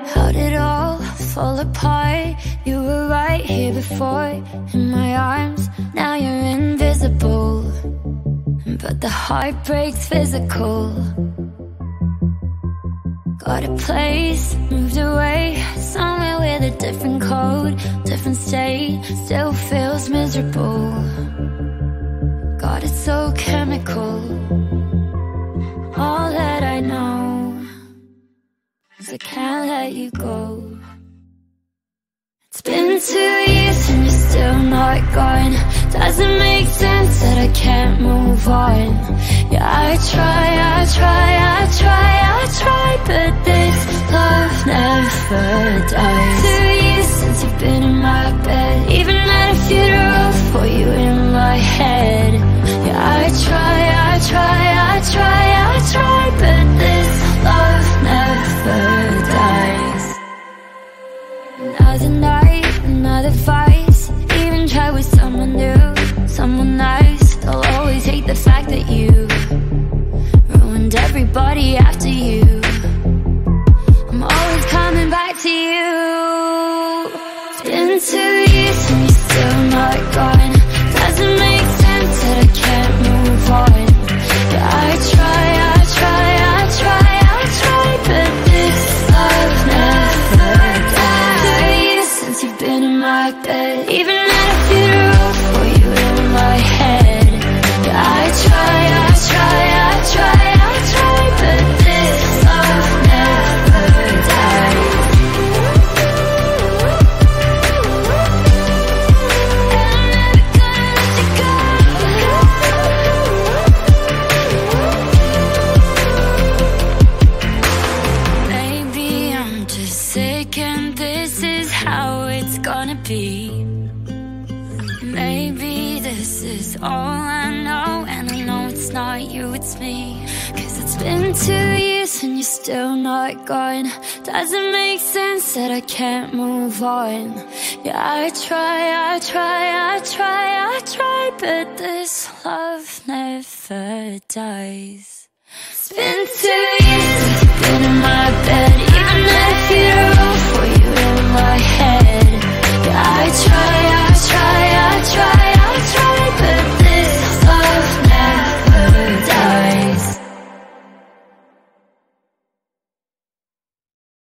How'd it all fall apart? You were right here before, in my arms. Now you're invisible, but the heartbreak's physical. Got a place, moved away, somewhere with a different code, different state, still feels miserable. God, it's so chemical. All that I know is I can't let you go. It's been 2 years and you're still not gone. Doesn't make sense that I can't move on. Yeah, I try, but this love never dies. 2 years since you've been in my bed, even at a funeral for you in my head. Yeah, I try, but this love never dies. Another night, another vice. Even try with someone new, someone nice. They'll always hate the fact that you ruined everybody after you. I'm always coming back to you. It's been 2 years and you're still not gone. Doesn't make sense that I can't move on. Yeah, I try, but this love never dies. 2 years since you've been in my bed, even at a funeral for you in my head. Yeah, I try, but this love never dies. Maybe I'm just sick and this is how it's gonna be. Maybe this is all I know, and I know it's not you, it's me. 'Cause it's been 2 years and you're still not gone. Doesn't make sense that I can't move on. Yeah, I try, but this love never dies. It's been 2 years since you've been in my bed, even at a funeral for you in my head.